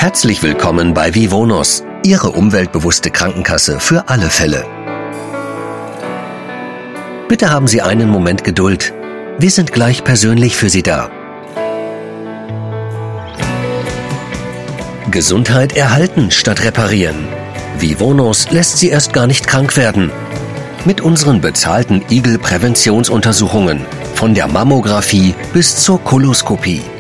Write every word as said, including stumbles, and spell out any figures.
Herzlich willkommen bei Vivonus, Ihre umweltbewusste Krankenkasse für alle Fälle. Bitte haben Sie einen Moment Geduld. Wir sind gleich persönlich für Sie da. Gesundheit erhalten statt reparieren. Vivonus lässt Sie erst gar nicht krank werden. Mit unseren bezahlten Igel-Präventionsuntersuchungen, von der Mammographie bis zur Koloskopie.